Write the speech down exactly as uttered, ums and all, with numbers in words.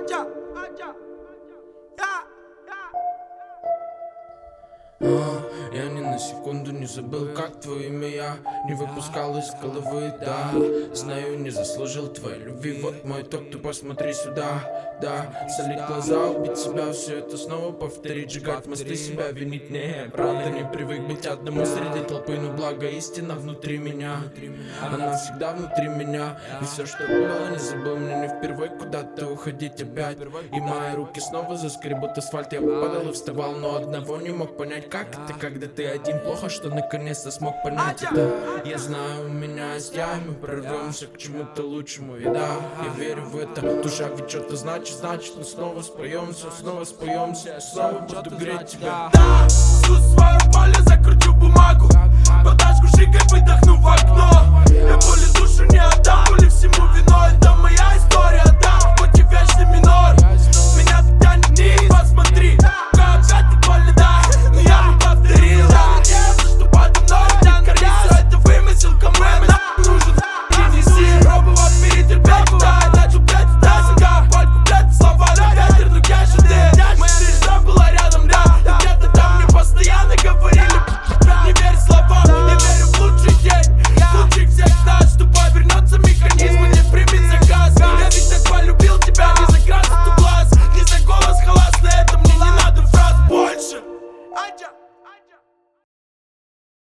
Атя, Атя, я, А, я ни на секунду не забыл, как твое имя я не выпускал из головы, да. Знаю, не заслужил твоей любви, вот мой итог, ты посмотри сюда, да. Солить глаза, убить себя, все это снова повторить, сжигать мосты, себя винить, не, правда не привык быть одному среди толпы, но благо истина внутри меня, она всегда внутри меня. И все, что было, не забыл, мне не впервые куда-то уходить опять. И мои руки снова заскребут асфальт, я падал и вставал, но одного не мог понять, как это, когда ты один. Плохо, что наконец-то смог понять это. Я знаю, у меня есть я, мы прорвемся к чему-то лучшему. И да, я верю в это. Душа ведь что-то значит, значит, мы снова споемся, снова споемся, я снова буду греть тебя. Да, всю свое поле закручу бумагу, подашку шикой выдохну в окно. Я боли душу не отдам.